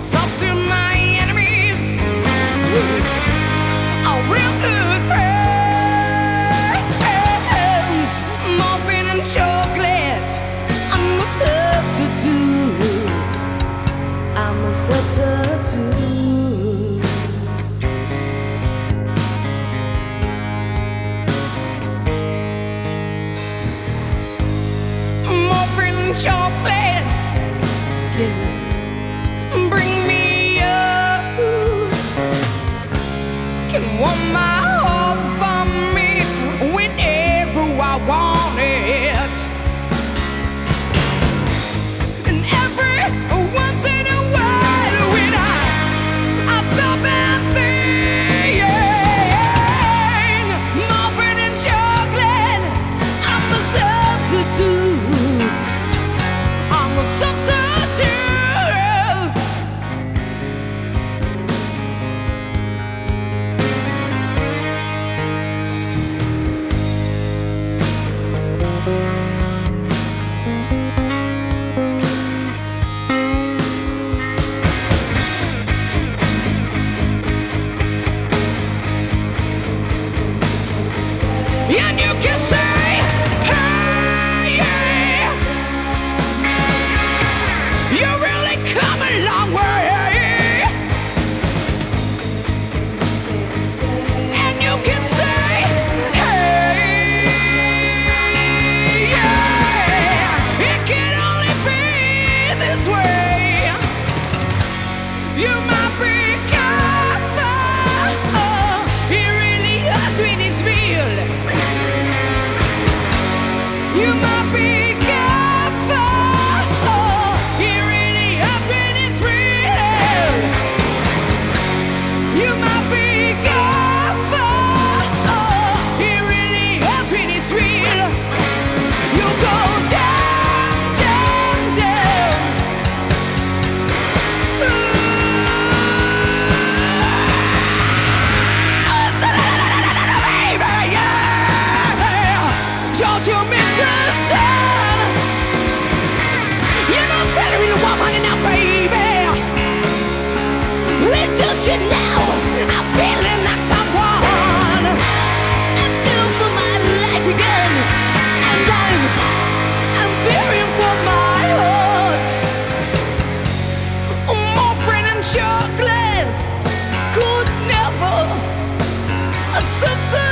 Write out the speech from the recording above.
Some to my enemies are real good friends. Muffin and chocolate, I'm a substitute. I'm a substitute. Chocolate, yeah. Bring me up. Can warm my heart for me whenever I want it. And every once in a while, when I stop and think, muffin and chocolate, I'm a substitute. I'm a substitute. And you can say, hey, yeah, you really come a long way. And you can say, hey, yeah, it can only be this way. You might be careful, it really hurts when it's real. You might be careful, it really hurts when it's real. You might be careful, it really hurts when it's real. You go down, down, down. Baby, yeah. Don't you miss the sun? You don't tell a real woman enough, baby. Little you know, I'm feeling like someone. I'm due for my life again, and I'm fearing for my heart. Muffin and chocolate could never substitute.